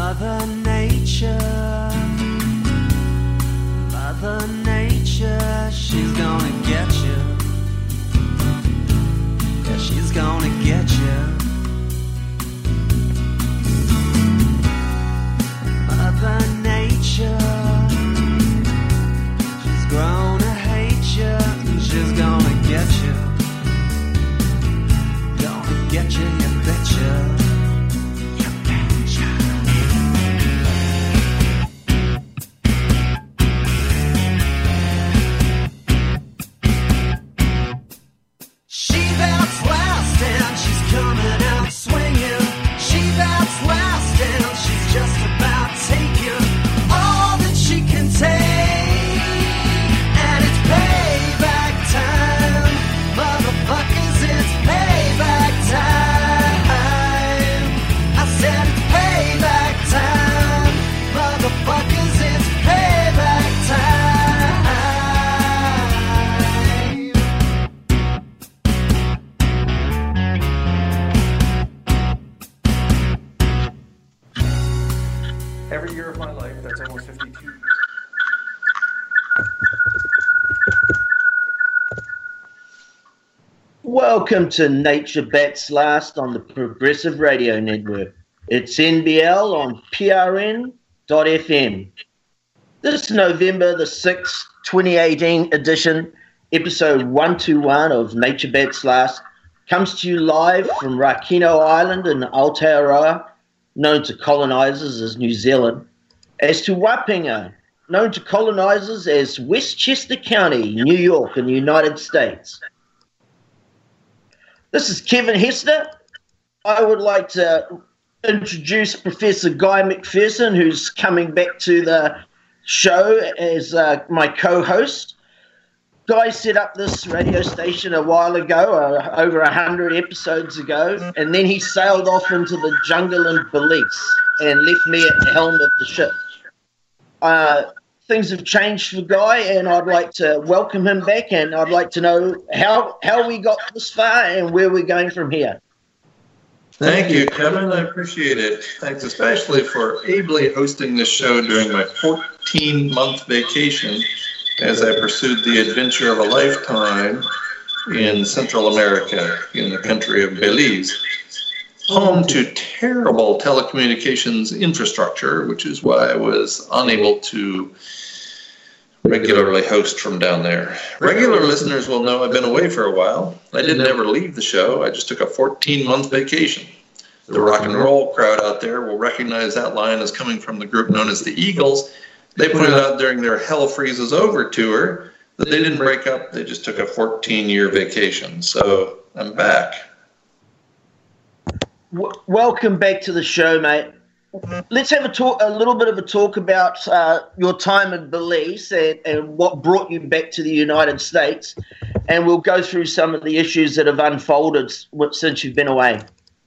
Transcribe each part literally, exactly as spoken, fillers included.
Mother Nature, Mother Nature, she's gonna get you. Yeah, she's gonna get you. Mother Nature, she's grown to hate you, and she's gonna get you. Gonna get you, you betcha. Welcome to Nature Bats Last on the Progressive Radio Network. It's N B L on P R N dot F M. This November the sixth, twenty eighteen edition, episode one twenty-one of Nature Bats Last, comes to you live from Rakino Island in Aotearoa, known to colonisers as New Zealand, as to Wapinga, known to colonisers as Westchester County, New York in the United States. This is Kevin Hester. I would like to introduce Professor Guy McPherson, who's coming back to the show as uh, my co-host. Guy set up this radio station a while ago, uh, over one hundred episodes ago, and then he sailed off into the jungle in Belize and left me at the helm of the ship. Uh, things have changed for Guy, and I'd like to welcome him back, and I'd like to know how, how we got this far and where we're going from here. Thank you, Kevin. I appreciate it. Thanks especially for ably hosting this show during my fourteen-month vacation as I pursued the adventure of a lifetime in Central America, in the country of Belize, home to terrible telecommunications infrastructure, which is why I was unable to regularly host from down there. Regular listeners will know I've been away for a while. I didn't ever leave the show. I just took a fourteen-month vacation. The rock and roll crowd out there will recognize that line as coming from the group known as the Eagles. They pointed out during their Hell Freezes Over tour that they didn't break up. They just took a fourteen-year vacation. So I'm back. W- welcome back to the show, mate. Let's have a talk, a little bit of a talk about uh, your time in Belize and, and what brought you back to the United States, and we'll go through some of the issues that have unfolded since you've been away.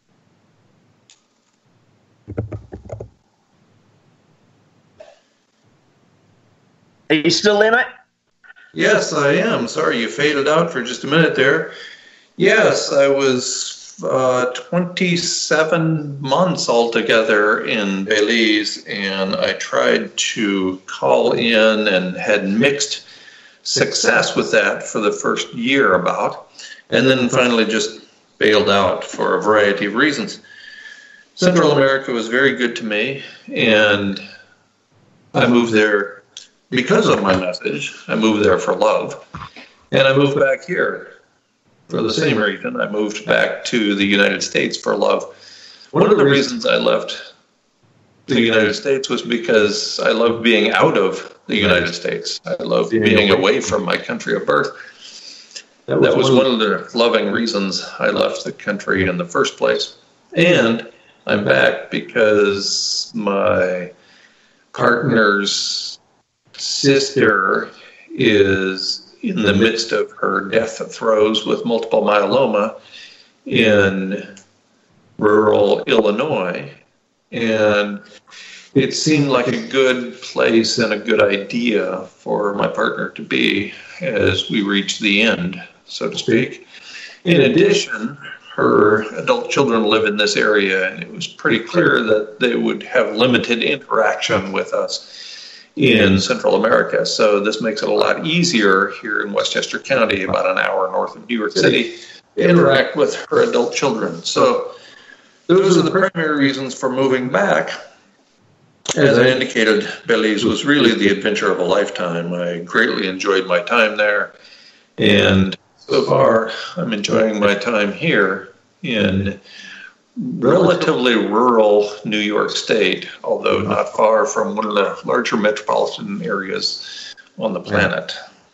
Are you still there, mate? Yes, I am. Sorry, you faded out for just a minute there. Yes, I was uh, twenty-seven months altogether in Belize, and I tried to call in and had mixed success with that for the first year about, and then finally just bailed out for a variety of reasons. Central America was very good to me, and I moved there because of my message. I moved there for love, and I moved back here for the same reason. I moved back to the United States for love. One of the reasons I left the United States was because I loved being out of the United States. I loved being away from my country of birth. That was one of the loving reasons I left the country in the first place. And I'm back because my partner's sister is in the midst of her death throes with multiple myeloma in rural Illinois. And it seemed like a good place and a good idea for my partner to be as we reached the end, so to speak. In addition, her adult children live in this area, and it was pretty clear that they would have limited interaction with us in Central America. So this makes it a lot easier here in Westchester County, about an hour north of New York City, to interact with her adult children. So those are the primary reasons for moving back. As I indicated, Belize was really the adventure of a lifetime. I greatly enjoyed my time there, and so far I'm enjoying my time here in relatively rural New York State, although not far from one of the larger metropolitan areas on the planet.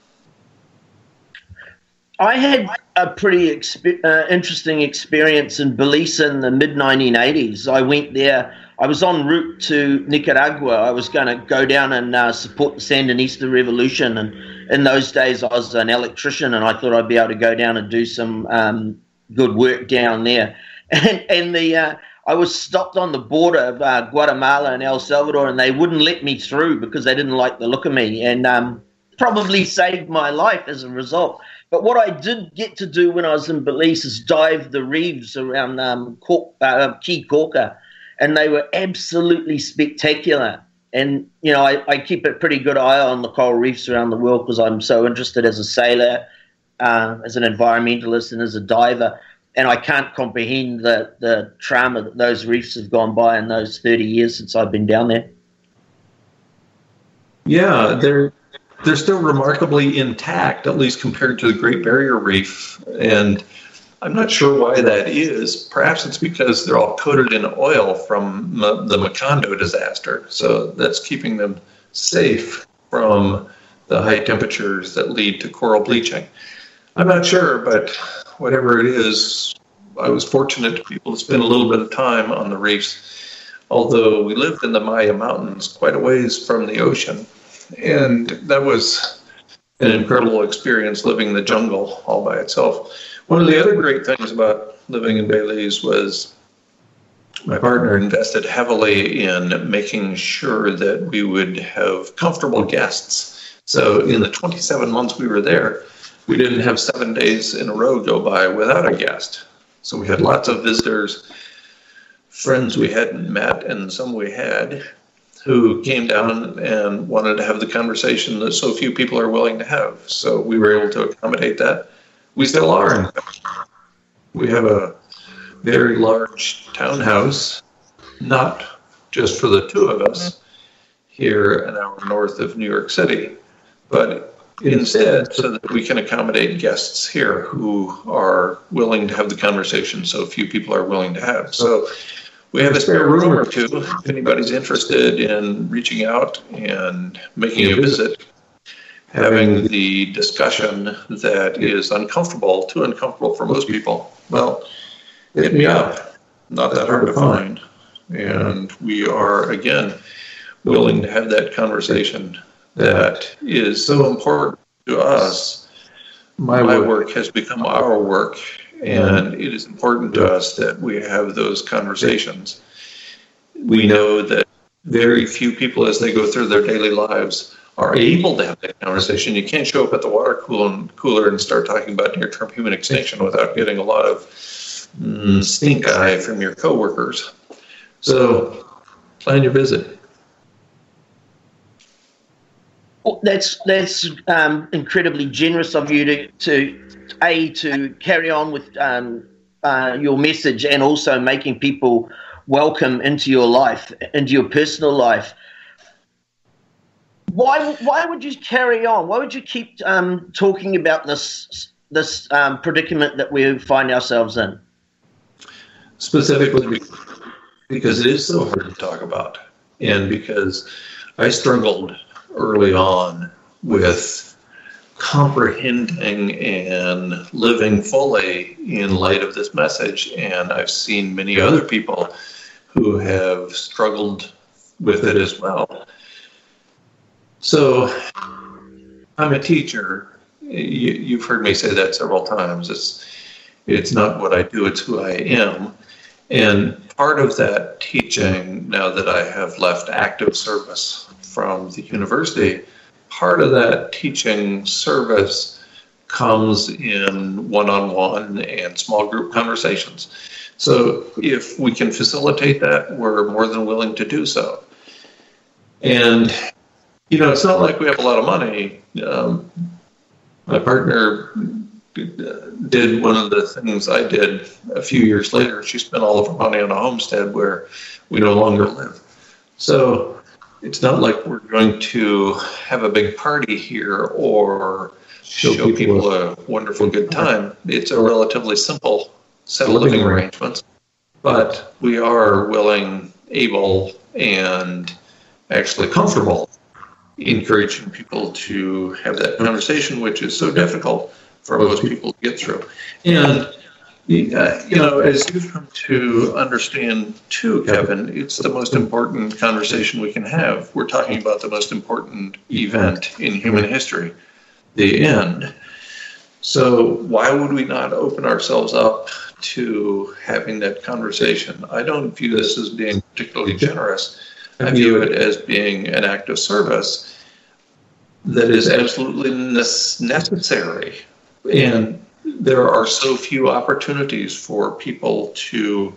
I had a pretty exp- uh, interesting experience in Belize in the mid nineteen eighties. I went there. I was en route to Nicaragua. I was going to go down and uh, support the Sandinista revolution. And in those days, I was an electrician, and I thought I'd be able to go down and do some um, good work down there. And, and the uh, I was stopped on the border of uh, Guatemala and El Salvador, and they wouldn't let me through because they didn't like the look of me, and um, probably saved my life as a result. But what I did get to do when I was in Belize is dive the reefs around um, Cor- uh, Key Corca, and they were absolutely spectacular. And, you know, I, I keep a pretty good eye on the coral reefs around the world because I'm so interested as a sailor, uh, as an environmentalist, and as a diver. And I can't comprehend the, the trauma that those reefs have gone by in those thirty years since I've been down there. Yeah, they're they're still remarkably intact, at least compared to the Great Barrier Reef. And I'm not sure why that is. Perhaps it's because they're all coated in oil from M- the Macondo disaster. So that's keeping them safe from the high temperatures that lead to coral bleaching. I'm not sure, but whatever it is, I was fortunate to be able to spend a little bit of time on the reefs, although we lived in the Maya Mountains quite a ways from the ocean. And that was an incredible experience, living in the jungle all by itself. One of the other great things about living in Belize was my partner invested heavily in making sure that we would have comfortable guests. So in the twenty-seven months we were there, we didn't have seven days in a row go by without a guest. So we had lots of visitors, friends we hadn't met, and some we had, who came down and wanted to have the conversation that so few people are willing to have. So we were able to accommodate that. We still are, in fact. We have a very large townhouse, not just for the two of us, here an hour north of New York City, but instead so that we can accommodate guests here who are willing to have the conversation so few people are willing to have. So we have a spare room or two if anybody's interested in reaching out and making a visit, having the discussion that is uncomfortable, too uncomfortable for most people. Well, hit me up. Not that hard to find. And we are, again, willing to have that conversation that is so important to us. My, My work has become our work, and it is important to us that we have those conversations. We know that very few people, as they go through their daily lives, are able to have that conversation. You can't show up at the water cooler and start talking about near-term human extinction without getting a lot of mm, stink eye from your coworkers. So plan your visit. Well, that's that's um, incredibly generous of you to, to a to carry on with um, uh, your message, and also making people welcome into your life, into your personal life. Why why would you carry on? Why would you keep um, talking about this this um, predicament that we find ourselves in? Specifically because it is so hard to talk about, and because I struggled early on with comprehending and living fully in light of this message. And I've seen many other people who have struggled with it as well. So I'm a teacher. You, you've heard me say that several times. It's, it's not what I do, it's who I am. And part of that teaching, now that I have left active service from the university, part of that teaching service comes in one-on-one and small group conversations. So if we can facilitate that, we're more than willing to do so. And, you know, it's not like we have a lot of money. Um, my partner did one of the things I did a few years later. She spent all of her money on a homestead where we no longer live. So it's not like we're going to have a big party here or show, show people, people a wonderful good time. It's a relatively simple set of living arrangements, but we are willing, able, and actually comfortable encouraging people to have that conversation, which is so difficult for most people to get through. And, uh, you know, as you've come to understand too, Kevin, it's the most important conversation we can have. We're talking about the most important event in human history, the end. So why would we not open ourselves up to having that conversation? I don't view this as being particularly generous. I view it as being an act of service that is absolutely necessary. And there are so few opportunities for people to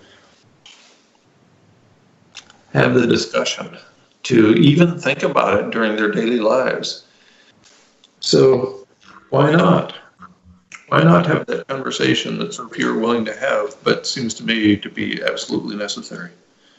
have the discussion, to even think about it during their daily lives. So why not? Why not have that conversation that so few are willing to have, but seems to me to be absolutely necessary?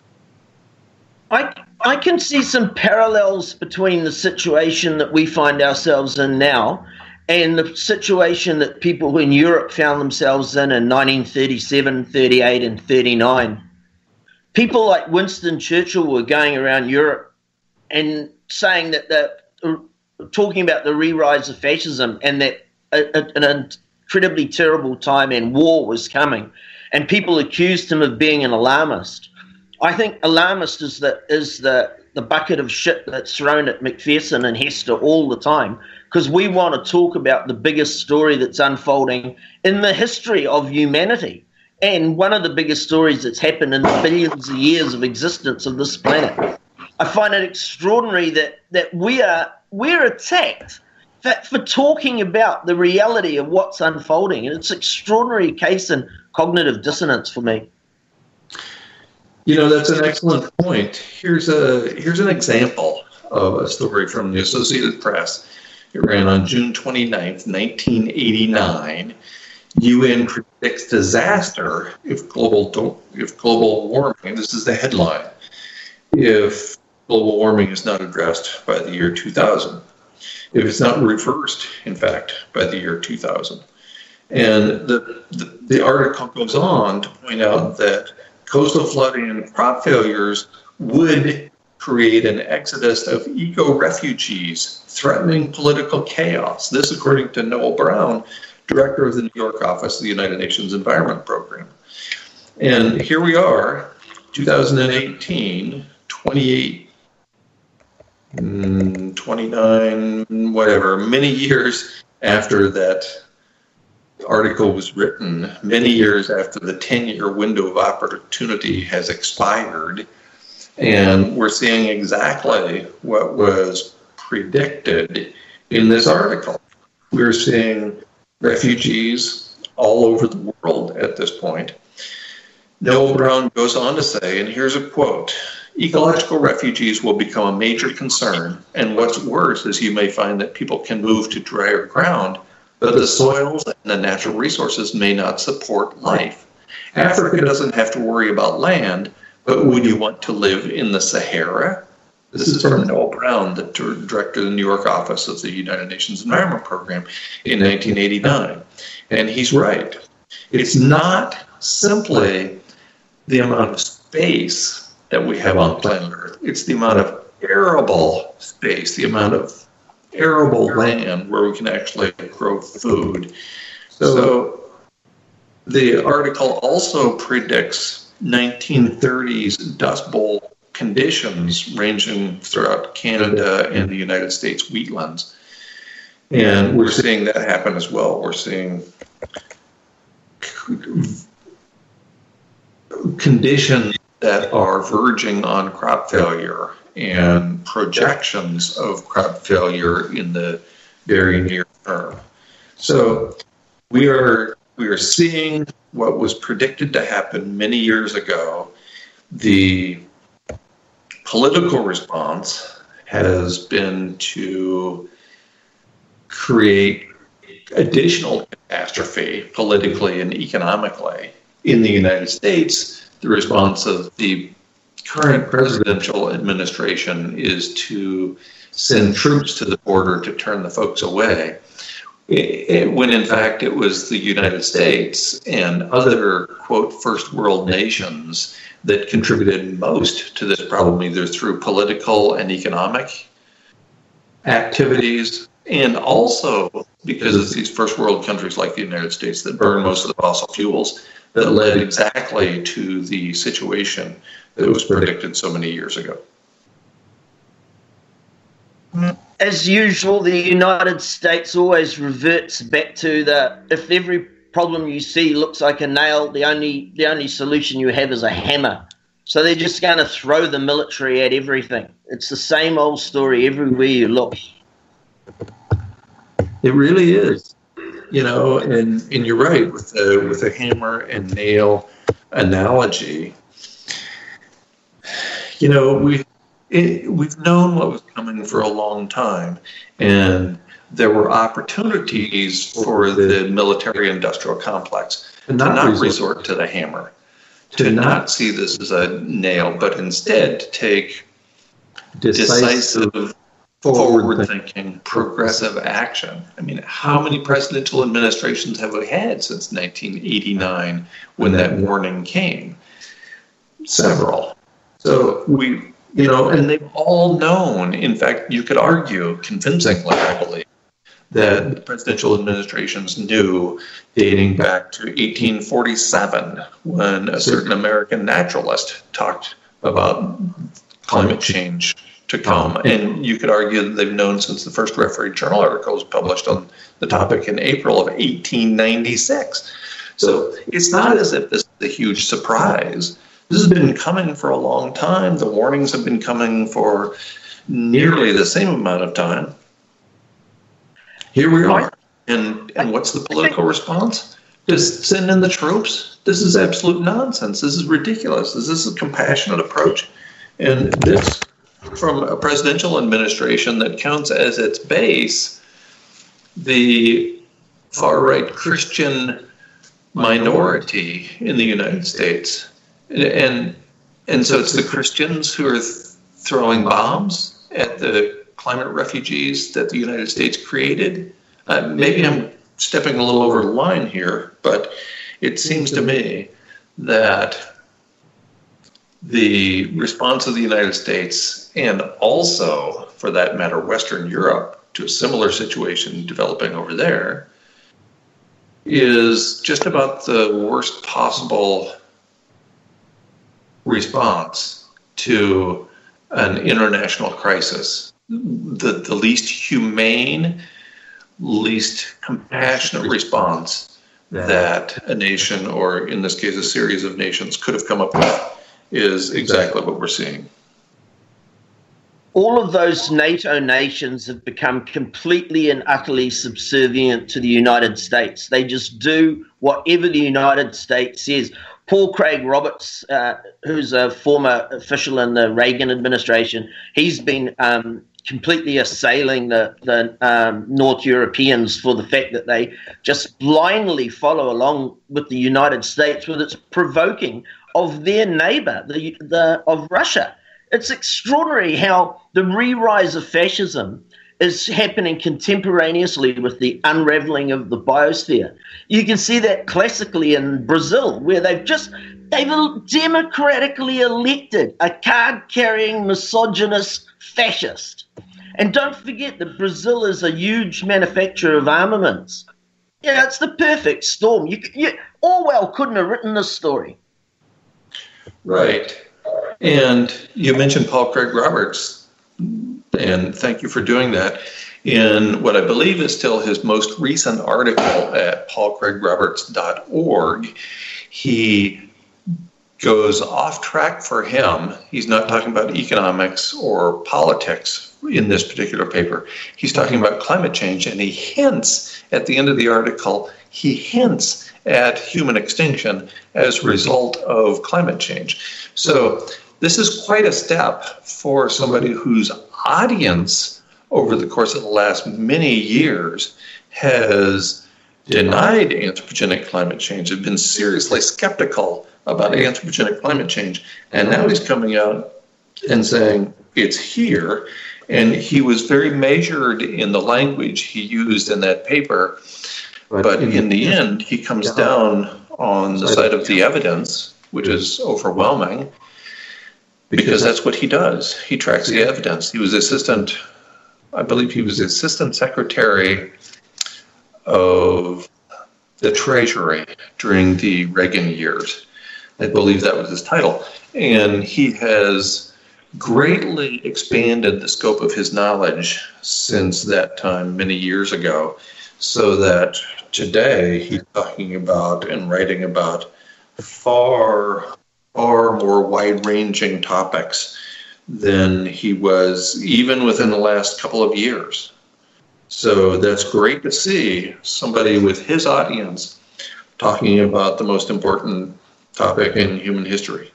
I, I can see some parallels between the situation that we find ourselves in now and the situation that people in Europe found themselves in in nineteen thirty-seven, thirty-eight, and thirty-nine. People like Winston Churchill were going around Europe and saying that they're talking about the re-rise of fascism and that a, a, an incredibly terrible time and war was coming. And people accused him of being an alarmist. I think alarmist is the is the, the bucket of shit that's thrown at McPherson and Hester all the time, because we want to talk about the biggest story that's unfolding in the history of humanity, and one of the biggest stories that's happened in the billions of years of existence of this planet. I find it extraordinary that that we are we're attacked for, for talking about the reality of what's unfolding, and it's an extraordinary case in cognitive dissonance for me. You know, that's an excellent point. Here's a here's an example of a story from the Associated Press. It ran on June twenty-ninth, nineteen eighty-nine. U N predicts disaster if global if global warming. This is the headline. If global warming is not addressed by the year two thousand, if it's not reversed, in fact, by the year two thousand, and the the, the article goes on to point out that coastal flooding and crop failures would create an exodus of eco-refugees threatening political chaos. This, according to Noel Brown, director of the New York office of the United Nations Environment Program. And here we are, two thousand eighteen, twenty-eight, twenty-nine, whatever, many years after that article was written, many years after the ten-year window of opportunity has expired, and we're seeing exactly what was predicted in this article. We're seeing refugees all over the world at this point. Noel Brown goes on to say, and here's a quote, "Ecological refugees will become a major concern, and what's worse is you may find that people can move to drier ground, but the soils and the natural resources may not support life. Africa doesn't have to worry about land, but would you want to live in the Sahara?" This is from Noel Brown, the director of the New York office of the United Nations Environment Program in nineteen eighty-nine. And he's right. It's not simply the amount of space that we have on planet Earth. It's the amount of arable space, the amount of arable land where we can actually grow food. So the article also predicts nineteen thirties Dust Bowl conditions ranging throughout Canada and the United States wheatlands. And we're seeing that happen as well. We're seeing conditions that are verging on crop failure and projections of crop failure in the very near term. So we are we are seeing what was predicted to happen many years ago. The political response has been to create additional catastrophe politically and economically. In the United States, the response of the current presidential administration is to send troops to the border to turn the folks away, it, when in fact it was the United States and other, quote, first world nations that contributed most to this problem, either through political and economic activities, and also because it's these first world countries like the United States that burn most of the fossil fuels that led exactly to the situation that was predicted so many years ago. As usual, the United States always reverts back to the, if every problem you see looks like a nail, the only the only solution you have is a hammer. So they're just going to throw the military at everything. It's the same old story everywhere you look. It really is, you know, and, and you're right with the with the hammer and nail analogy. You know, we it, we've known what was coming for a long time, and there were opportunities for the military-industrial complex to not, not resort to the hammer, to not see this as a nail, but instead to take decisive, forward-thinking, progressive action. I mean, how many presidential administrations have we had since nineteen eighty-nine when that warning came? Several. So we, you know, and they've all known, in fact, you could argue convincingly, I believe, that the presidential administrations knew, dating back to eighteen forty-seven, when a certain American naturalist talked about climate change to come. And you could argue that they've known since the first Referee Journal article was published on the topic in April of eighteen ninety-six. So it's not as if this is a huge surprise. This has been coming for a long time. The warnings have been coming for nearly the same amount of time. Here we are. And, and what's the political response? Just send in the troops? This is absolute nonsense. This is ridiculous. This is a compassionate approach. And this, from a presidential administration that counts as its base the far-right Christian minority in the United States. And and so it's the Christians who are th- throwing bombs at the climate refugees that the United States created. Uh, maybe I'm stepping a little over the line here, but it seems to me that the response of the United States, and also, for that matter, Western Europe, to a similar situation developing over there, is just about the worst possible response to an international crisis. The, the least humane, least compassionate response that a nation, or in this case a series of nations, could have come up with is exactly what we're seeing. All of those NATO nations have become completely and utterly subservient to the United States. They just do whatever the United States says. Paul Craig Roberts, uh, who's a former official in the Reagan administration, he's been um, completely assailing the, the um, North Europeans for the fact that they just blindly follow along with the United States with its provoking of their neighbor, the, the of Russia. It's extraordinary how the re-rise of fascism is happening contemporaneously with the unraveling of the biosphere. You can see that classically in Brazil, where they've just, they've democratically elected a card-carrying, misogynist fascist. And don't forget that Brazil is a huge manufacturer of armaments. Yeah, it's the perfect storm. You, you, Orwell couldn't have written this story. Right. And you mentioned Paul Craig Roberts, and thank you for doing that. In what I believe is still his most recent article at paul craig roberts dot org, he goes off track for him. He's not talking about economics or politics in this particular paper. He's talking about climate change, and he hints at the end of the article, he hints at human extinction as a result of climate change. So this is quite a step for somebody whose audience over the course of the last many years has denied anthropogenic climate change, have been seriously skeptical about anthropogenic climate change. And now he's coming out and saying it's here. And he was very measured in the language he used in that paper. But in the end, he comes down on the side of the evidence, which is overwhelming, because that's what he does. He tracks the evidence. He was assistant, I believe he was assistant secretary of the Treasury during the Reagan years. I believe that was his title. And he has greatly expanded the scope of his knowledge since that time, many years ago, so that today he's talking about and writing about far, far more wide-ranging topics than he was even within the last couple of years. So that's great to see somebody with his audience talking about the most important topic in human history.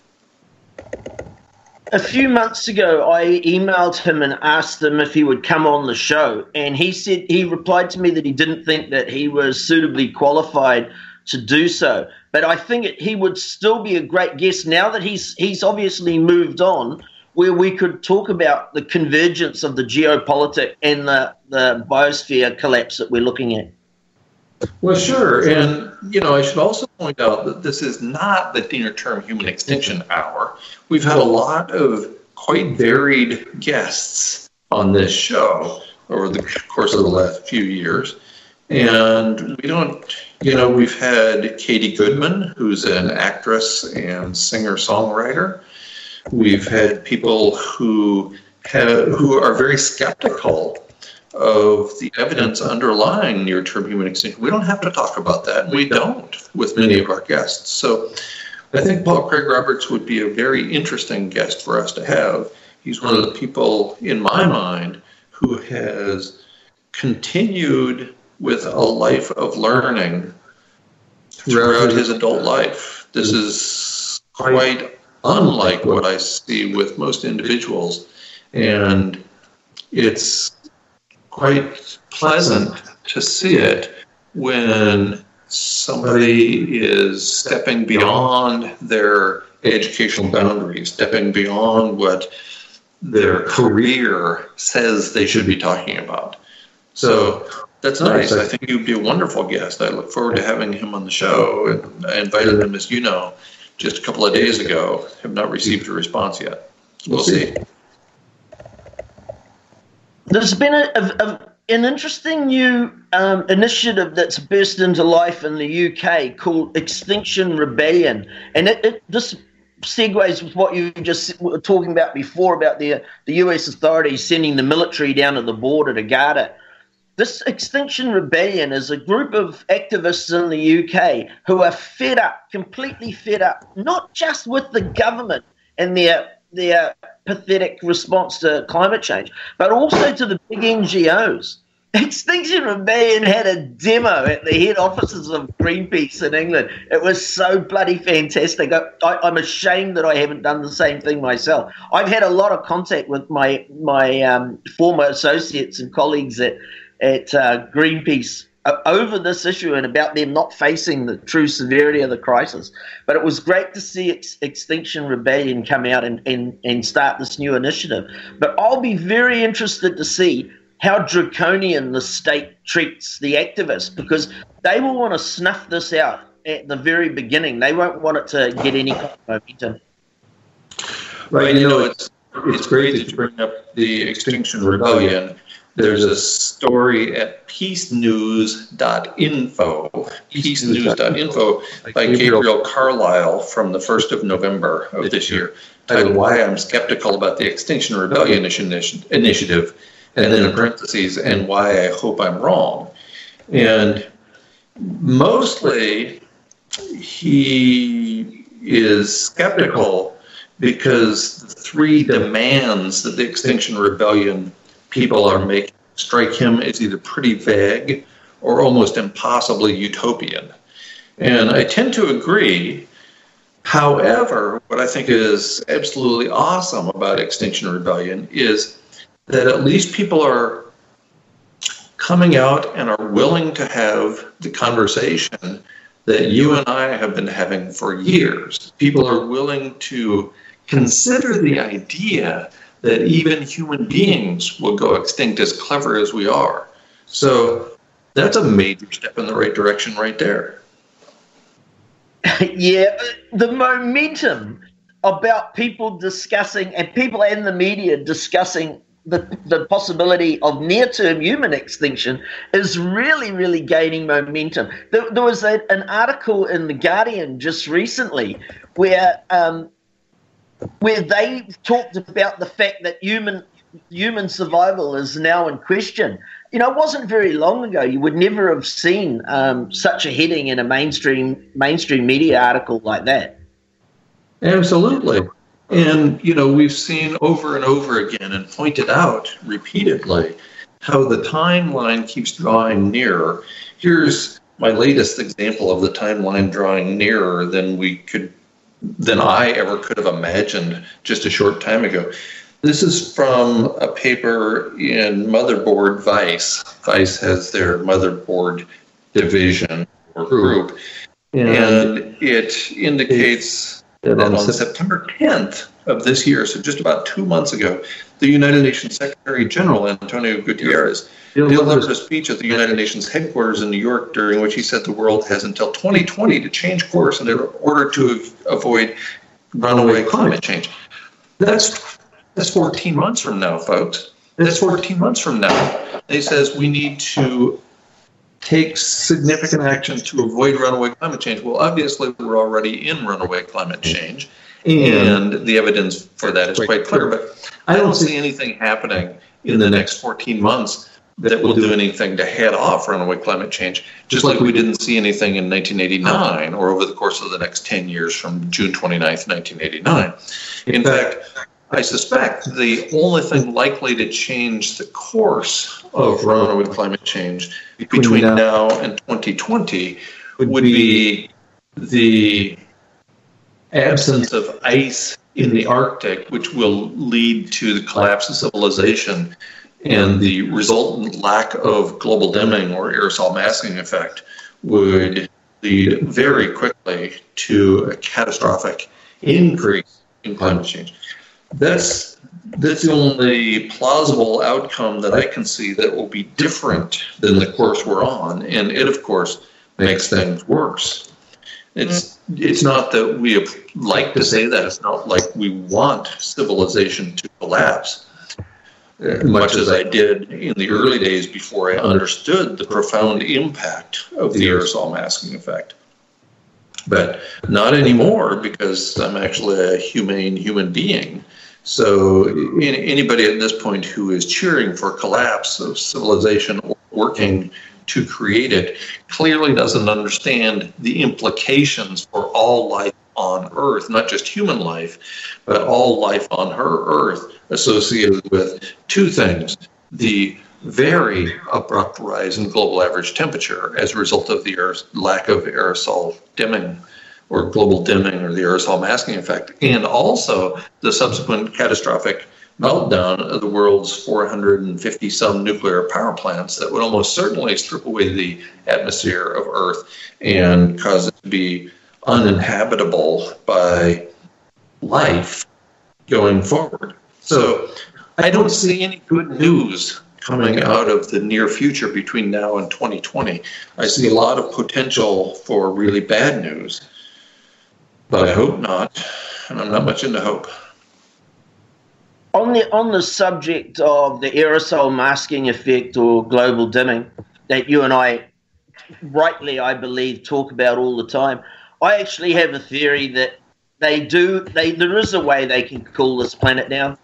A few months ago, I emailed him and asked him if he would come on the show, and he said he replied to me that he didn't think that he was suitably qualified to do so. But I think it, he would still be a great guest now that he's he's obviously moved on, where we could talk about the convergence of the geopolitics and the, the biosphere collapse that we're looking at. Well, sure. And, you know, I should also point out that this is not the near-term human extinction hour. We've had a lot of quite varied guests on this show over the course of the last few years. And we don't, you know, we've had Katie Goodman, who's an actress and singer-songwriter. We've had people who have, who are very skeptical of the evidence underlying near-term human extinction. We don't have to talk about that. We don't with many of our guests. So I think Paul Craig Roberts would be a very interesting guest for us to have. He's one of the people, in my mind, who has continued with a life of learning throughout his adult life. This is quite unlike what I see with most individuals. And it's quite pleasant to see it when somebody is stepping beyond their educational boundaries, stepping beyond what their career says they should be talking about. So that's nice. I think you'd be a wonderful guest. I look forward to having him on the show. And I invited him, as you know, just a couple of days ago. Have not received a response yet. We'll see. There's been a, a, a, an interesting new um, initiative that's burst into life in the U K called Extinction Rebellion. And it, it this segues with what you just were talking about before about the, the U S authorities sending the military down to the border to guard it. This Extinction Rebellion is a group of activists in the U K who are fed up, completely fed up, not just with the government and their their pathetic response to climate change, but also to the big N G Os. Extinction Rebellion had a demo at the head offices of Greenpeace in England. It was so bloody fantastic. I, I, I'm ashamed that I haven't done the same thing myself. I've had a lot of contact with my my um, former associates and colleagues at, at uh, Greenpeace over this issue and about them not facing the true severity of the crisis. But it was great to see Ex- Extinction Rebellion come out and, and, and start this new initiative. But I'll be very interested to see how draconian the state treats the activists, because they will want to snuff this out at the very beginning. They won't want it to get any kind of momentum. Right, you know, it's, it's great that you bring up the Extinction Rebellion. There's a story at peace news dot info, peace news dot info by Gabriel Carlisle from the first of November of this year, titled Why I'm Skeptical About the Extinction Rebellion Initiative, and then in parentheses, and why I hope I'm wrong. And mostly he is skeptical because the three demands that the Extinction Rebellion people are making strike him as either pretty vague or almost impossibly utopian. And I tend to agree. However, what I think is absolutely awesome about Extinction Rebellion is that at least people are coming out and are willing to have the conversation that you and I have been having for years. People are willing to consider the idea that even human beings will go extinct, as clever as we are. So that's a major step in the right direction right there. Yeah, the momentum about people discussing, and people and the media discussing the, the possibility of near-term human extinction is really, really gaining momentum. There, there was a, an article in The Guardian just recently where um, where they talked about the fact that human human survival is now in question. You know, it wasn't very long ago. You would never have seen um, such a heading in a mainstream mainstream media article like that. Absolutely. And, you know, we've seen over and over again and pointed out repeatedly how the timeline keeps drawing nearer. Here's my latest example of the timeline drawing nearer than we could, than I ever could have imagined just a short time ago. This is from a paper in Motherboard Vice. Vice has their Motherboard division or group, and it indicates that on September tenth of this year, so just about two months ago, the United Nations Secretary General, Antonio Guterres, delivered a speech at the United Nations headquarters in New York, during which he said the world has until twenty twenty to change course in order to avoid runaway climate change. That's That's fourteen months from now, folks. That's fourteen months from now. He says we need to take significant action to avoid runaway climate change. Well, obviously, we're already in runaway climate change, and the evidence for that is quite clear. But I don't see anything happening in the next fourteen months that will do anything to head off runaway climate change, just like we didn't see anything in nineteen eighty-nine or over the course of the next ten years from June twenty-ninth, nineteen eighty-nine. In fact, I suspect the only thing likely to change the course of runaway climate change between now and twenty twenty would be the absence of ice in the Arctic, which will lead to the collapse of civilization, and the resultant lack of global dimming or aerosol masking effect would lead very quickly to a catastrophic increase in climate change. That's that's the only plausible outcome that I can see that will be different than the course we're on, and it, of course, makes things worse. It's it's not that we like to say that. It's not like we want civilization to collapse, much as I did in the early days before I understood the profound impact of the aerosol masking effect. But not anymore, because I'm actually a humane human being. So anybody at this point who is cheering for collapse of civilization or working to create it clearly doesn't understand the implications for all life on Earth, not just human life, but all life on her Earth, associated with two things: the very abrupt rise in global average temperature as a result of the Earth's lack of aerosol dimming, or global dimming, or the aerosol masking effect, and also the subsequent catastrophic meltdown of the world's four hundred fifty some nuclear power plants that would almost certainly strip away the atmosphere of Earth and cause it to be uninhabitable by life going forward. So I don't see any good news coming out of the near future between now and twenty twenty. I see a lot of potential for really bad news. But I hope not, and I'm not much into hope. On the on the subject of the aerosol masking effect or global dimming that you and I, rightly I believe, talk about all the time, I actually have a theory that they do. They there is a way they can cool this planet down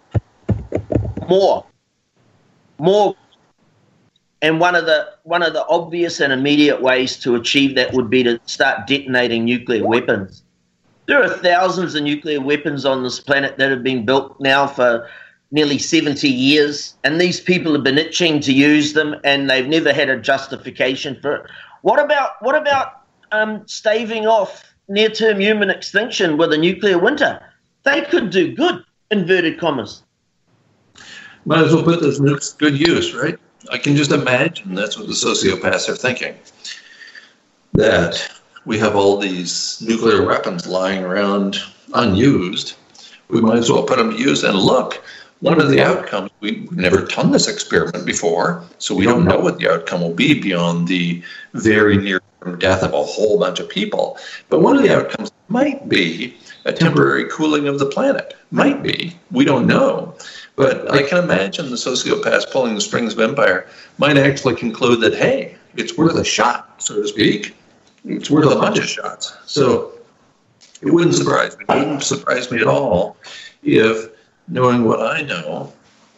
more, more. And one of the one of the obvious and immediate ways to achieve that would be to start detonating nuclear weapons. There are thousands of nuclear weapons on this planet that have been built now for nearly seventy years, and these people have been itching to use them, and they've never had a justification for it. What about what about um, staving off near-term human extinction with a nuclear winter? They could do good, inverted commas. Might as well put those nukes to good use, right? I can just imagine that's what the sociopaths are thinking. That we have all these nuclear weapons lying around unused. We might as well put them to use. And look, one of the outcomes, we, we've never done this experiment before, so we don't know what the outcome will be beyond the very near-term death of a whole bunch of people. But one of the outcomes might be a temporary cooling of the planet. Might be. We don't know. But I can imagine the sociopaths pulling the strings of empire might actually conclude that, hey, it's worth a shot, so to speak. It's worth a bunch of shots. So it wouldn't surprise me. It wouldn't surprise me at all if, knowing what I know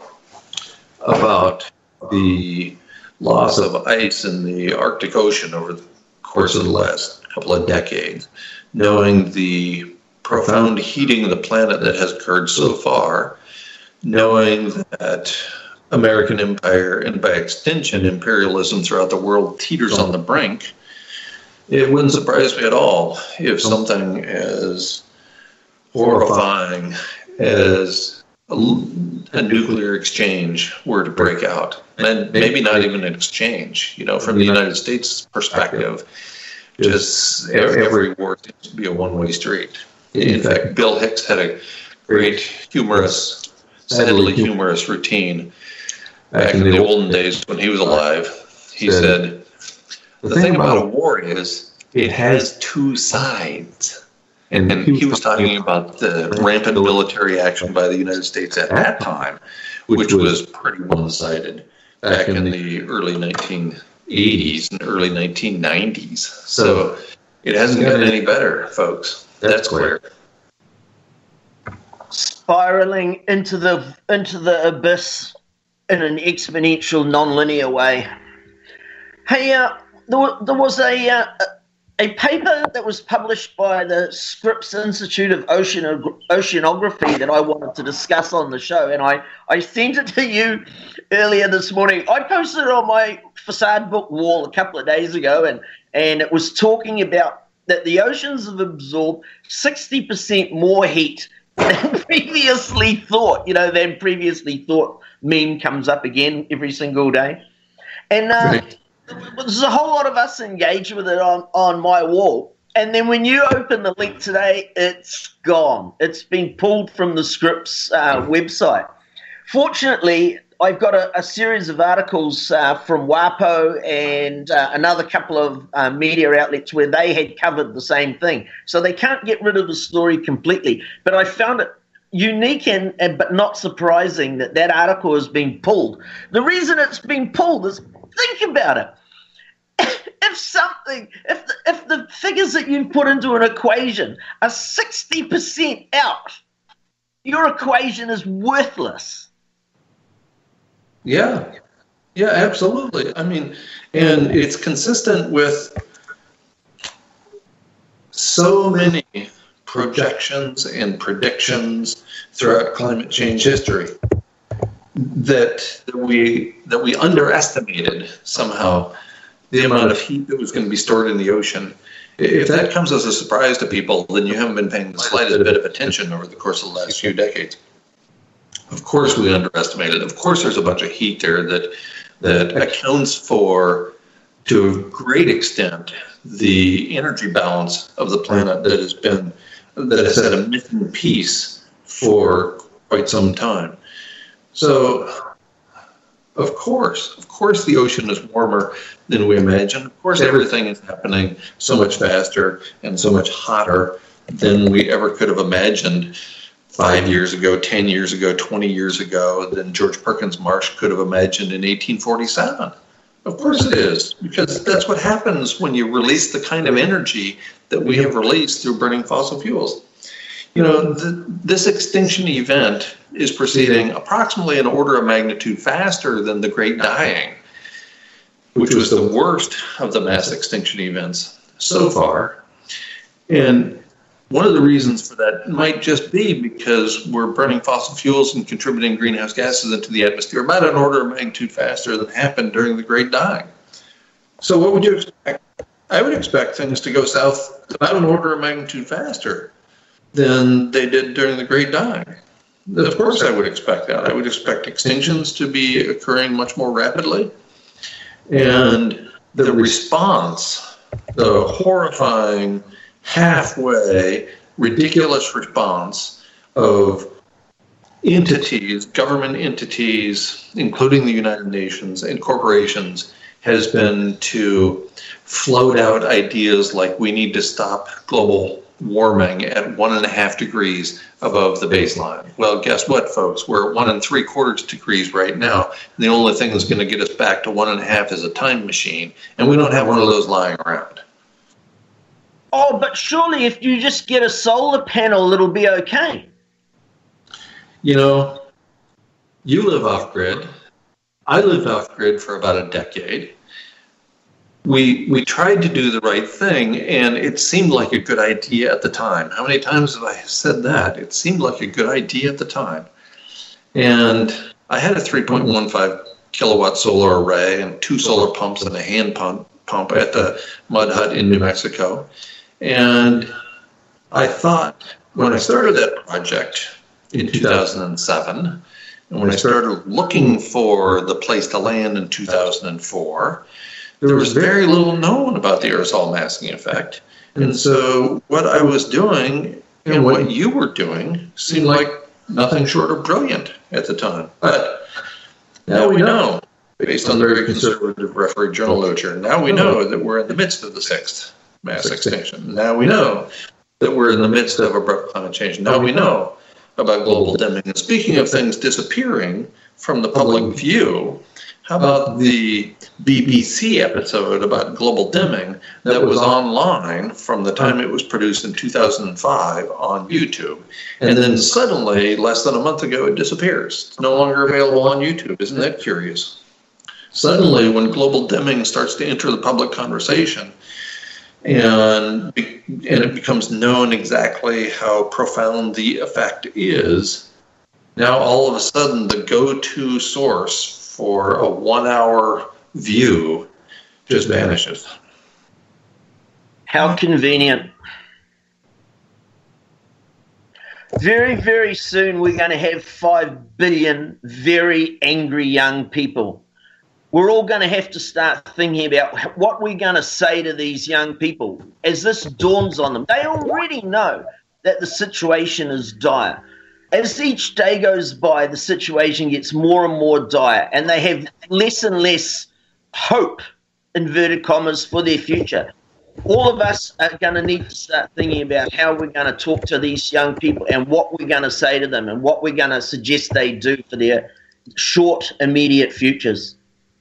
about the loss of ice in the Arctic Ocean over the course of the last couple of decades, knowing the profound heating of the planet that has occurred so far, knowing that American empire, and by extension imperialism throughout the world, teeters on the brink, it wouldn't surprise me at all if something as horrifying as a, a nuclear exchange were to break out. And maybe not even an exchange, you know, from the United States perspective, just every war seems to be a one-way street. In fact, Bill Hicks had a great humorous, sadly humorous routine back in the olden days when he was alive. He said, the thing about a war is it has two sides. And, and he was talking about the rampant military action by the United States at that time, which was pretty one-sided back in the early nineteen eighties and early nineteen nineties. So it hasn't gotten any better, folks. That's clear. Spiraling into the into the abyss in an exponential, non-linear way. Hey, uh, there, there was a uh, a paper that was published by the Scripps Institute of Ocean, Oceanography that I wanted to discuss on the show, and I, I sent it to you earlier this morning. I posted it on my facade book wall a couple of days ago, and, and it was talking about that the oceans have absorbed sixty percent more heat than previously thought, you know, than previously thought. Meme comes up again every single day. And uh, right. There's a whole lot of us engaged with it on, on my wall. And then when you open the link today, it's gone. It's been pulled from the Scripps uh, website. Fortunately, I've got a, a series of articles uh, from WAPO and uh, another couple of uh, media outlets where they had covered the same thing. So they can't get rid of the story completely. But I found it unique and, and but not surprising that that article has been pulled. The reason it's been pulled is, think about it. If something, if the, if the figures that you put into an equation are sixty percent out, your equation is worthless. Yeah, yeah, absolutely. I mean, and it's consistent with so many projections and predictions throughout climate change history that, that we that we underestimated somehow the amount of heat that was going to be stored in the ocean. If that comes as a surprise to people, then you haven't been paying the slightest bit of attention over the course of the last few decades. Of course we underestimated. Of course there's a bunch of heat there that that accounts for, to a great extent, the energy balance of the planet that has been, that has had a missing piece for quite some time. So, of course, of course the ocean is warmer than we imagine. Of course everything is happening so much faster and so much hotter than we ever could have imagined five years ago, ten years ago, twenty years ago, than George Perkins Marsh could have imagined in eighteen forty-seven. Of course it is, because that's what happens when you release the kind of energy that we have released through burning fossil fuels. You know, the, this extinction event is proceeding approximately an order of magnitude faster than the Great Dying, which was the worst of the mass extinction events so far. And one of the reasons for that might just be because we're burning fossil fuels and contributing greenhouse gases into the atmosphere about an order of magnitude faster than happened during the Great Dying. So what would you expect? I would expect things to go south about an order of magnitude faster than they did during the Great Dying. Of course I would expect that. I would expect extinctions to be occurring much more rapidly. And the response, the horrifying, halfway, ridiculous response of entities, government entities, including the United Nations and corporations, has been to float out ideas like we need to stop global warming at one and a half degrees above the baseline. Well, guess what, folks? We're at one and three quarters degrees right now. And the only thing that's going to get us back to one and a half is a time machine. And we don't have one of those lying around. Oh, but surely if you just get a solar panel, it'll be okay. You know, you live off-grid. I lived off-grid for about a decade. We we tried to do the right thing, and it seemed like a good idea at the time. How many times have I said that? It seemed like a good idea at the time. And I had a three point one five kilowatt solar array and two solar pumps and a hand pump, pump at the mud hut in New Mexico. And I thought, when I started that project in two thousand seven, and when I started looking for the place to land in two thousand four, there was very little known about the aerosol masking effect. And so what I was doing and what you were doing seemed like nothing short of brilliant at the time. But now we know, based on the very conservative referee journal literature, now we know that we're in the midst of the sixth mass extinction. Now we know that we're in the midst of abrupt climate change. Now we know about global dimming. And speaking of things disappearing from the public view, how about the B B C episode about global dimming that was online from the time it was produced in two thousand five on YouTube? And then suddenly, less than a month ago, it disappears. It's no longer available on YouTube. Isn't that curious? Suddenly, when global dimming starts to enter the public conversation, and, and it becomes known exactly how profound the effect is, now all of a sudden the go-to source for a one-hour view just vanishes. How convenient. Very, very soon we're going to have five billion very angry young people. We're all going to have to start thinking about what we're going to say to these young people as this dawns on them. They already know that the situation is dire. As each day goes by, the situation gets more and more dire, and they have less and less hope, inverted commas, for their future. All of us are going to need to start thinking about how we're going to talk to these young people and what we're going to say to them and what we're going to suggest they do for their short, immediate futures.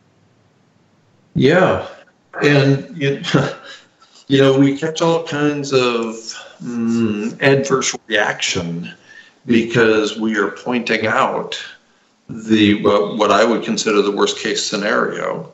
Yeah, and you, you know, we catch all kinds of um, adverse reaction because we are pointing out the what, what I would consider the worst case scenario.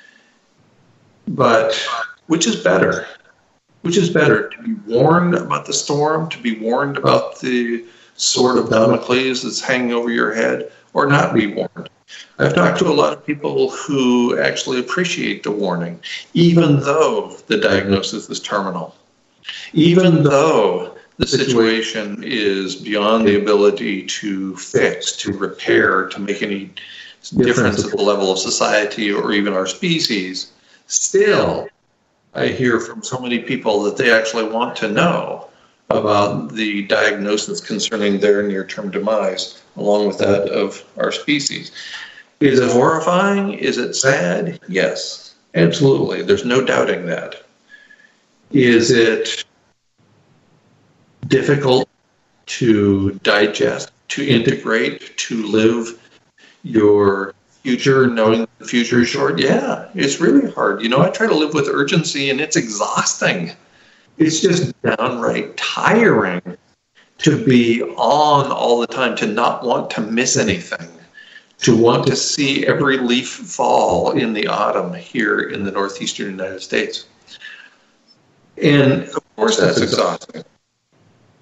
But which is better? Which is better, to be warned about the storm, to be warned about the sword of Damocles that's hanging over your head, or not be warned? I've talked to a lot of people who actually appreciate the warning, even though the diagnosis is terminal, even though the situation is beyond the ability to fix, to repair, to make any difference at the level of society or even our species. Still, I hear from so many people that they actually want to know about the diagnosis concerning their near-term demise, along with that of our species. Is it horrifying? Is it sad? Yes, absolutely. There's no doubting that. Is it difficult to digest, to integrate, to live your future knowing the future is short? Yeah, it's really hard. You know, I try to live with urgency and it's exhausting. It's just downright tiring to be on all the time, to not want to miss anything, to want to see every leaf fall in the autumn here in the northeastern United States. And of course that's exhausting.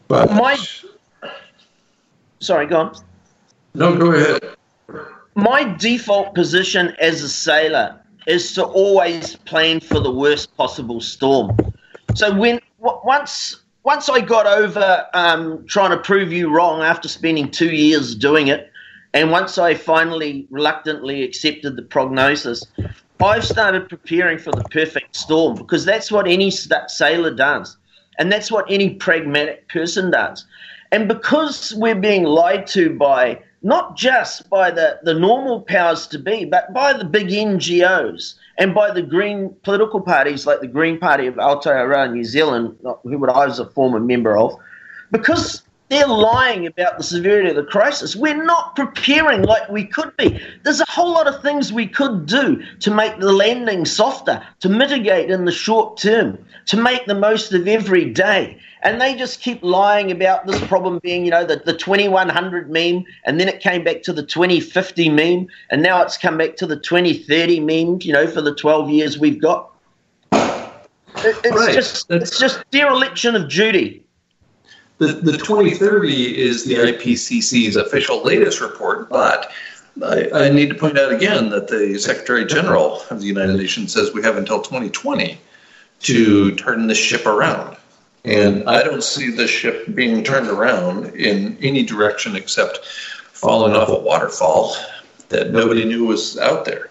But My, sorry, go on. No, go ahead. My default position as a sailor is to always plan for the worst possible storm. So when w- once once I got over um, trying to prove you wrong after spending two years doing it, and once I finally reluctantly accepted the prognosis, I've started preparing for the perfect storm, because that's what any st- sailor does, and that's what any pragmatic person does. And because we're being lied to by not just by the, the normal powers to be, but by the big N G Os and by the green political parties like the Green Party of Aotearoa, New Zealand, who I was a former member of, because they're lying about the severity of the crisis, we're not preparing like we could be. There's a whole lot of things we could do to make the landing softer, to mitigate in the short term, to make the most of every day. And they just keep lying about this problem being, you know, the, the twenty-one hundred meme, and then it came back to the twenty fifty meme, and now it's come back to the twenty thirty meme, you know, for the twelve years we've got. It, it's, Right. just, it's just dereliction of duty. The, the twenty thirty is the I P C C's official latest report, but I, I need to point out again that the Secretary General of the United Nations says we have until twenty twenty to turn this ship around. And I don't see the ship being turned around in any direction except falling off a waterfall that nobody knew was out there.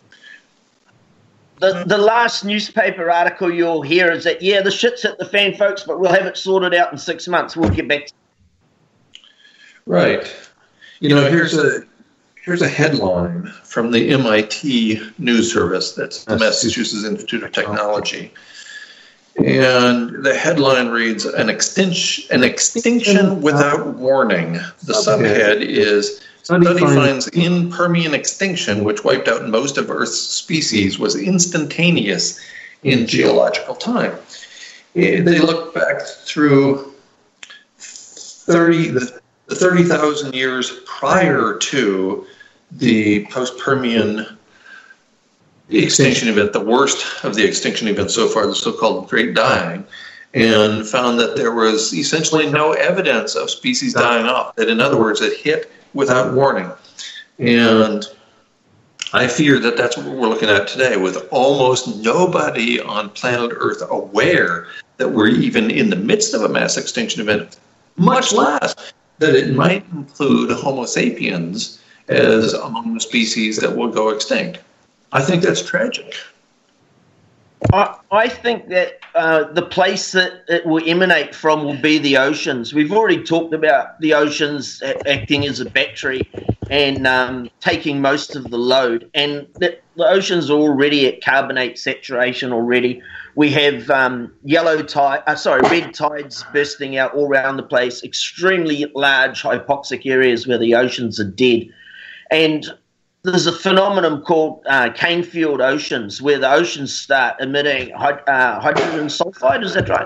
The, the last newspaper article you'll hear is that, yeah, the shit's hit the fan, folks, but we'll have it sorted out in six months. We'll get back to Right. You know, here's a here's a headline from the M I T news service. That's the Massachusetts Institute of Technology. And the headline reads, an extinction, an extinction without warning. The subhead is, study finds in Permian extinction, which wiped out most of Earth's species, was instantaneous in geological time. They look back through thirty, the thirty thousand years prior to the post-Permian extinction event, the worst of the extinction events so far, the so-called Great Dying, and found that there was essentially no evidence of species dying off, that in other words, it hit without warning. And I fear that that's what we're looking at today, with almost nobody on planet Earth aware that we're even in the midst of a mass extinction event, much less that it might include Homo sapiens as among the species that will go extinct. I think that's tragic. I, I think that uh, the place that it will emanate from will be the oceans. We've already talked about the oceans acting as a battery and um, taking most of the load. And the, the oceans are already at carbonate saturation already. We have um, yellow tide, uh, sorry, red tides bursting out all around the place, extremely large hypoxic areas where the oceans are dead. And there's a phenomenon called uh, cane-field oceans, where the oceans start emitting hyd- uh, hydrogen sulfide. Is that right?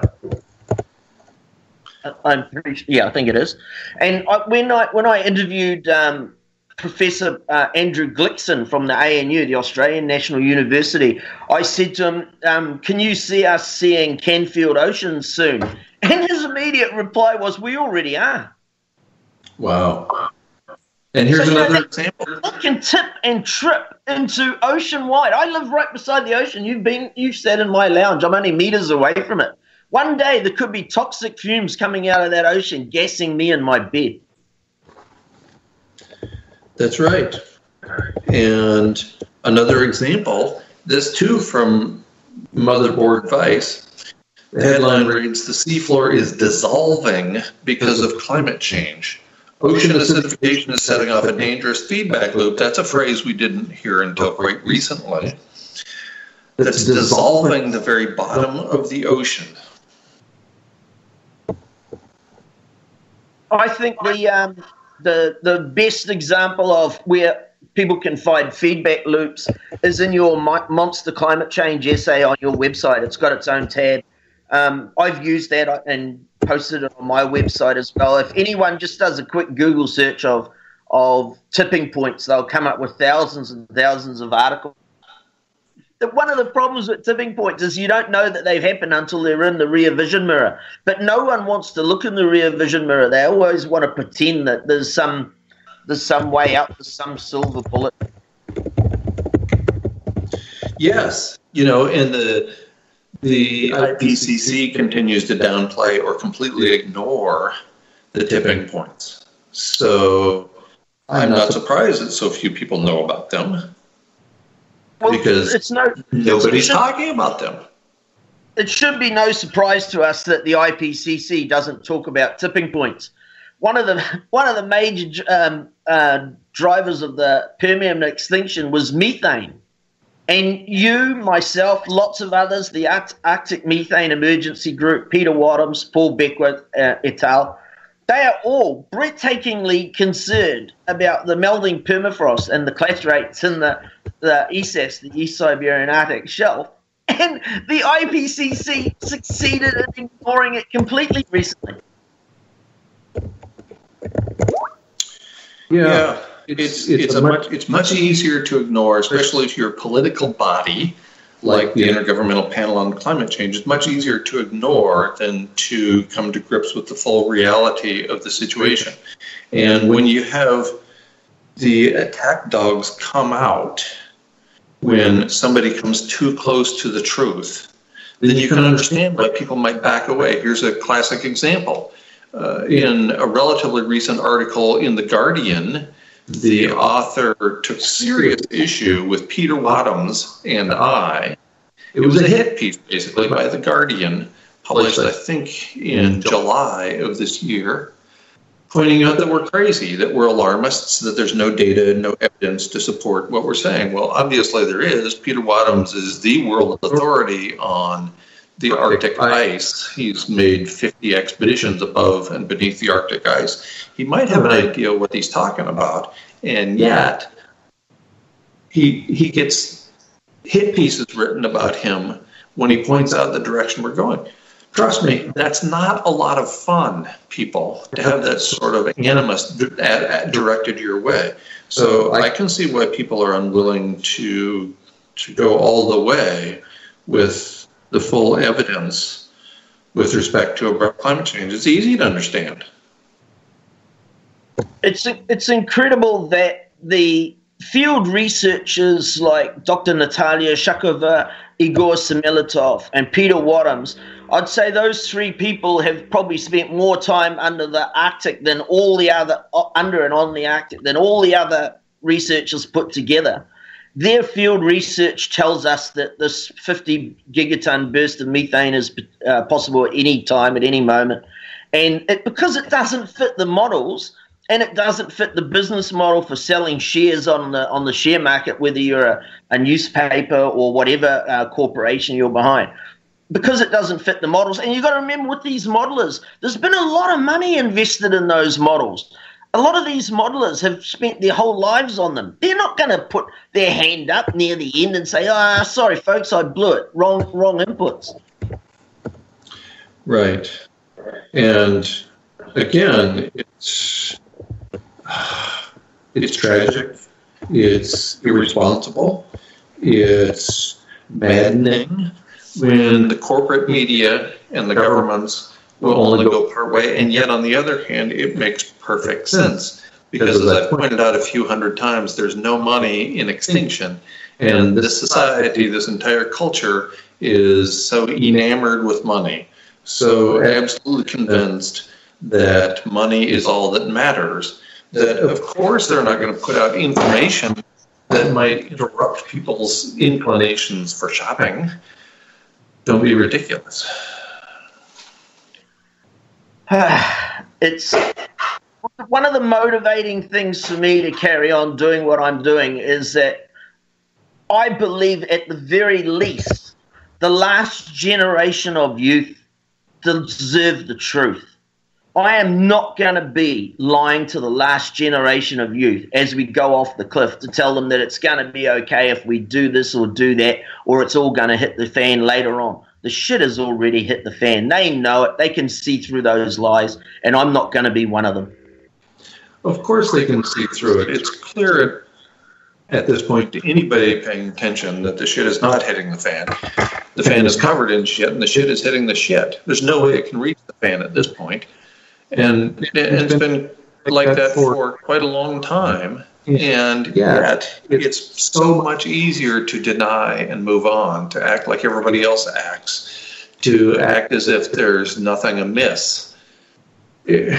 I'm pretty sure, yeah, I think it is. And I, when I when I interviewed um, Professor uh, Andrew Glickson from the A N U, the Australian National University, I said to him, um, "Can you see us seeing cane-field oceans soon?" And his immediate reply was, "We already are." Wow. And here's so, another you know, example. It can tip and trip into ocean wide. I live right beside the ocean. You've been, you've sat in my lounge. I'm only meters away from it. One day there could be toxic fumes coming out of that ocean, gassing me in my bed. That's right. And another example, this too from Motherboard Vice. The headline reads, the seafloor is dissolving because of climate change. Ocean acidification is setting off a dangerous feedback loop. That's a phrase we didn't hear until quite recently. That's dissolving the very bottom of the ocean. I think the um, the the best example of where people can find feedback loops is in your monster climate change essay on your website. It's got its own tab. Um, I've used that and posted it on my website as well. If anyone just does a quick Google search of of tipping points, they'll come up with thousands and thousands of articles. one of the problems with tipping points is you don't know that they've happened until they're in the rear vision mirror. But no one wants to look in the rear vision mirror. They always want to pretend that there's some there's some way out, there's some silver bullet. Yes, you know, and the the I P C C continues to downplay or completely ignore the tipping points. So I'm not surprised that so few people know about them. Well, because it's no, nobody's it talking about them. It should be no surprise to us that the I P C C doesn't talk about tipping points. One of the one of the major um, uh, drivers of the Permian extinction was methane. And you, myself, lots of others, the Arctic Methane Emergency Group, Peter Wadhams, Paul Beckwith, uh, et al., they are all breathtakingly concerned about the melting permafrost and the clash rates in the, the E S A S, the East Siberian Arctic Shelf. And the I P C C succeeded in ignoring it completely recently. Yeah, yeah. It's, it's, it's, a much, it's much easier to ignore, especially if you're a political body like the Intergovernmental Panel on Climate Change. It's much easier to ignore than to come to grips with the full reality of the situation. And when you have the attack dogs come out when somebody comes too close to the truth, then you can understand why people might back away. Here's a classic example. Uh, in a relatively recent article in The Guardian, the author took serious issue with Peter Wadhams and I. It was a hit piece, basically, by The Guardian, published, I think, in July of this year, pointing out that we're crazy, that we're alarmists, that there's no data, no evidence to support what we're saying. Well, obviously there is. Peter Wadhams is the world authority on the Arctic ice. He's made fifty expeditions above and beneath the Arctic ice. He might have an idea what he's talking about, and yet he he gets hit pieces written about him when he points out the direction we're going. Trust me, that's not a lot of fun, people, to have that sort of animus directed your way. So I can see why people are unwilling to to go all the way with the full evidence with respect to abrupt climate change. It's easy to understand. It's it's incredible that the field researchers like Doctor Natalia Shakova, Igor Semelitov, and Peter Wadhams, I'd say those three people have probably spent more time under the Arctic than all the other, under and on the Arctic, than all the other researchers put together. Their field research tells us that this fifty gigaton burst of methane is uh, possible at any time, at any moment. And it, because it doesn't fit the models, and it doesn't fit the business model for selling shares on the on the share market, whether you're a, a newspaper or whatever uh, corporation you're behind, because it doesn't fit the models. And you've got to remember with these modelers, there's been a lot of money invested in those models. A lot of these modelers have spent their whole lives on them. They're not going to put their hand up near the end and say, ah, oh, sorry, folks, I blew it. Wrong, wrong inputs. Right. And again, it's it's tragic. It's irresponsible. It's maddening when the corporate media and the governments will only go part way, and yet on the other hand, it makes perfect sense, because as I've pointed out a few hundred times, there's no money in extinction, and this society, this entire culture is so enamored with money, so absolutely convinced that money is all that matters, that of course they're not going to put out information that might interrupt people's inclinations for shopping. Don't be ridiculous. It's one of the motivating things for me to carry on doing what I'm doing is that I believe at the very least the last generation of youth deserve the truth. I am not going to be lying to the last generation of youth as we go off the cliff to tell them that it's going to be okay if we do this or do that, or it's all going to hit the fan later on. The shit has already hit the fan. They know it. They can see through those lies, and I'm not going to be one of them. Of course they can see through it. It's clear at this point to anybody paying attention that the shit is not hitting the fan. The fan is covered in shit, and the shit is hitting the shit. There's no way it can reach the fan at this point. And it, it's been like that for quite a long time. And yet it's so much easier to deny and move on, to act like everybody else acts, to act as if there's nothing amiss. And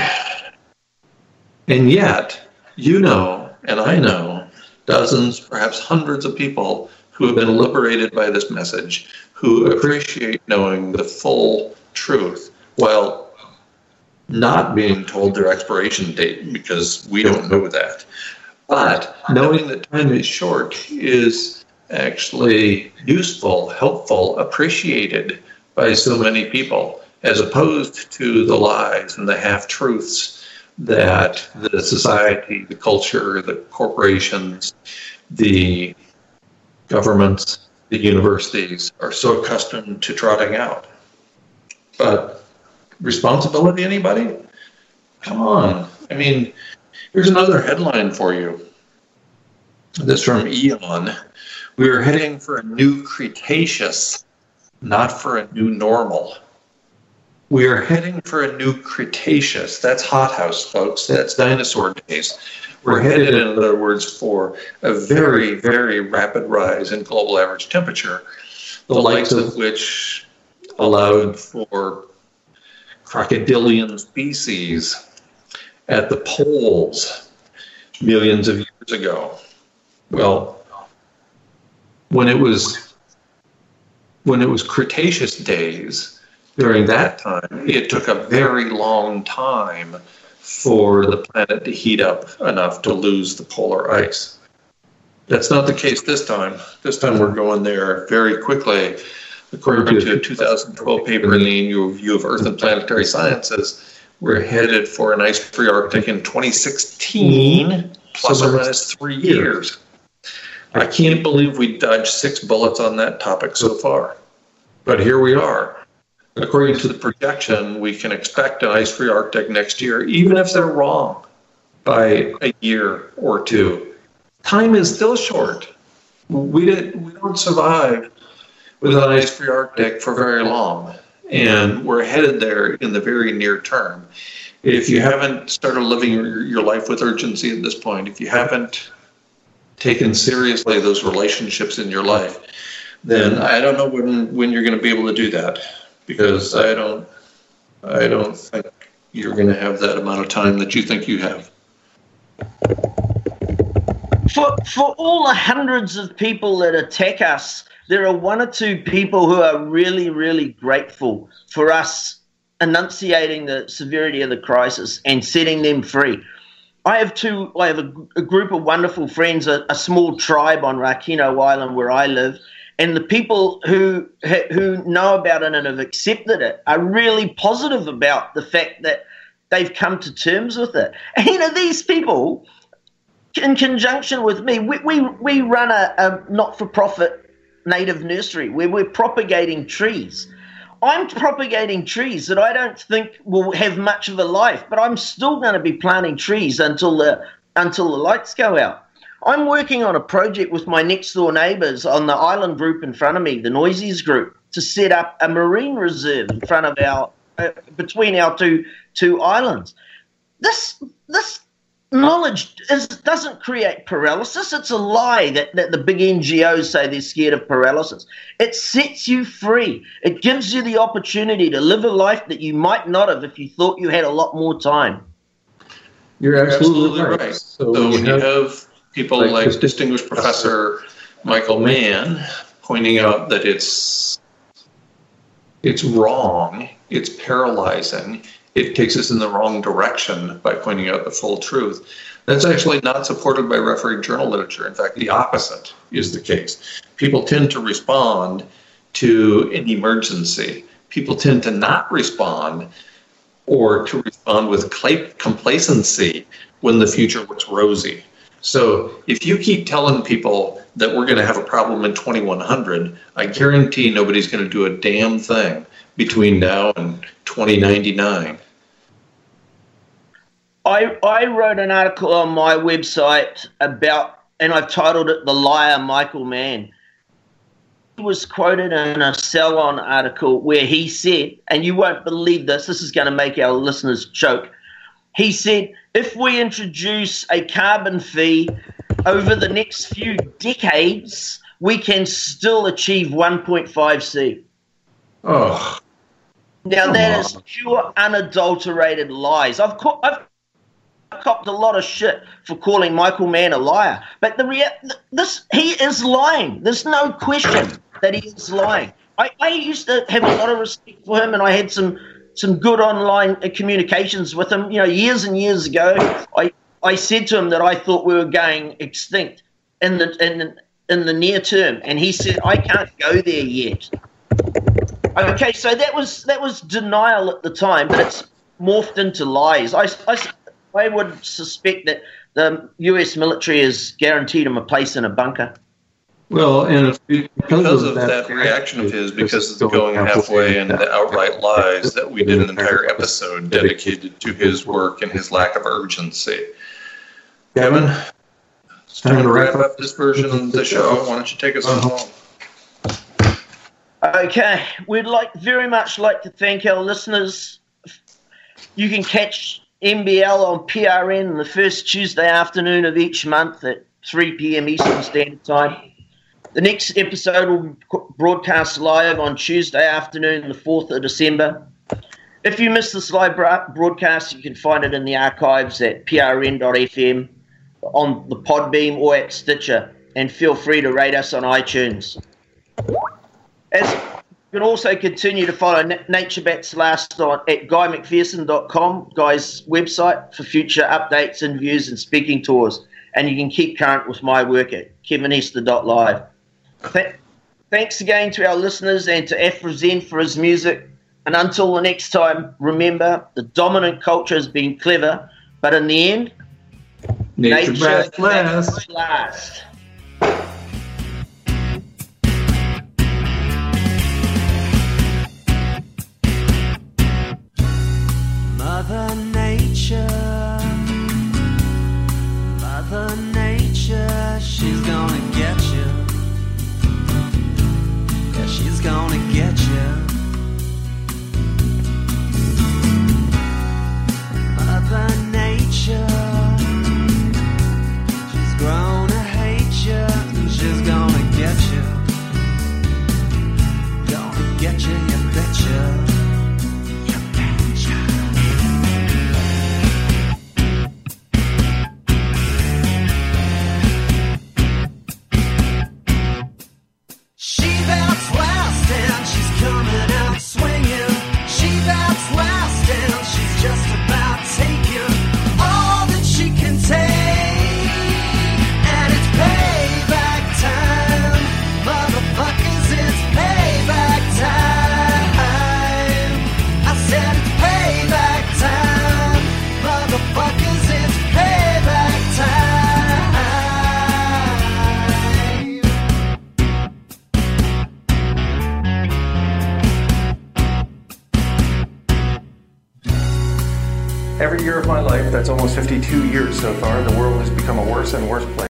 yet, you know, and I know, dozens, perhaps hundreds of people who have been liberated by this message, who appreciate knowing the full truth, while not being told their expiration date, because we don't know that. But knowing that time is short is actually useful, helpful, appreciated by so many people, as opposed to the lies and the half-truths that the society, the culture, the corporations, the governments, the universities are so accustomed to trotting out. But responsibility, anybody? Come on. I mean, here's another headline for you. This from Eon. We are heading for a new Cretaceous, not for a new normal. We are heading for a new Cretaceous. That's hothouse, folks. That's dinosaur days. We're headed, in other words, for a very, very rapid rise in global average temperature, the likes of which allowed for crocodilian species at the poles millions of years ago. Well, when it was when it was Cretaceous days, during that time, it took a very long time for the planet to heat up enough to lose the polar ice. That's not the case this time. This time we're going there very quickly. According to a two thousand twelve paper in the Annual Review of Earth and Planetary Sciences, we're headed for an ice-free Arctic in twenty sixteen, plus or minus three years. I can't believe we dodged six bullets on that topic so far. But here we are. According to the projection, we can expect an ice-free Arctic next year, even if they're wrong by a year or two. Time is still short. We, did, we don't survive with an ice-free Arctic for very long, and we're headed there in the very near term. If you haven't started living your, your life with urgency at this point, if you haven't taken seriously those relationships in your life, then I don't know when, when you're going to be able to do that, because I don't I don't think you're going to have that amount of time that you think you have. For for all the hundreds of people that attack us, there are one or two people who are really, really grateful for us enunciating the severity of the crisis and setting them free. I have two. I have a, a group of wonderful friends, a, a small tribe on Rakino Island where I live, and the people who who know about it and have accepted it are really positive about the fact that they've come to terms with it. And you know, these people, in conjunction with me, we we, we run a, a not-for-profit native nursery where we're propagating trees. I'm propagating trees that I don't think will have much of a life, but I'm still going to be planting trees until the until the lights go out. I'm working on a project with my next door neighbours on the island group in front of me, the Noisies group, to set up a marine reserve in front of our uh, between our two two islands. This this knowledge is, doesn't create paralysis. It's a lie that, that the big N G Os say they're scared of paralysis. It sets you free. It gives you the opportunity to live a life that you might not have if you thought you had a lot more time. You're absolutely, absolutely right. right. So, so when you have, have people like, like distinguished Professor Michael Mann pointing out that it's it's wrong, it's paralyzing, it takes us in the wrong direction by pointing out the full truth. That's actually not supported by refereed journal literature. In fact, the opposite is the case. People tend to respond to an emergency. People tend to not respond or to respond with complacency when the future looks rosy. So if you keep telling people that we're going to have a problem in twenty-one hundred, I guarantee nobody's going to do a damn thing between now and twenty ninety-nine. I, I wrote an article on my website about and I've titled it "The Liar Michael Mann." He was quoted in a Salon article where he said, and you won't believe this, this is going to make our listeners choke. He said, if we introduce a carbon fee over the next few decades, we can still achieve one point five C. Oh. Now, that is pure, unadulterated lies. I've, co- I've copped a lot of shit for calling Michael Mann a liar, but the rea- this he is lying. There's no question that he is lying. I, I used to have a lot of respect for him, and I had some some good online communications with him. You know, years and years ago, I, I said to him that I thought we were going extinct in the in the, in the near term, and he said, I can't go there yet. Okay, so that was that was denial at the time, but it's morphed into lies. I, I, I would suspect that the U S military has guaranteed him a place in a bunker. Well, and it's because, because of of that, that reaction of his, because of the going halfway and the outright lies, that we did an entire episode dedicated to his work and his lack of urgency. Kevin, it's time to wrap up this version of the show. Why don't you take us home? Okay, we'd like very much like to thank our listeners. You can catch M B L on P R N the first Tuesday afternoon of each month at three p.m. Eastern Standard Time. The next episode will be broadcast live on Tuesday afternoon, the fourth of December. If you missed this live broadcast, you can find it in the archives at p r n dot f m, on the Podbeam, or at Stitcher. And feel free to rate us on iTunes. As you can also continue to follow Nature Bats Last on at guy mcpherson dot com, Guy's website, for future updates, interviews, and speaking tours. And you can keep current with my work at kevin easter dot live. Th- thanks again to our listeners and to Afrozen for his music. And until the next time, remember, the dominant culture has been clever, but in the end, nature, nature bats last. last. Mother Nature, Mother Nature, she's gonna get you. Yeah, she's gonna get you. Mother Nature, she's grown to hate you, and she's gonna get you. Gonna get you, you betcha. Every year of my life, that's almost fifty-two years so far, the world has become a worse and worse place.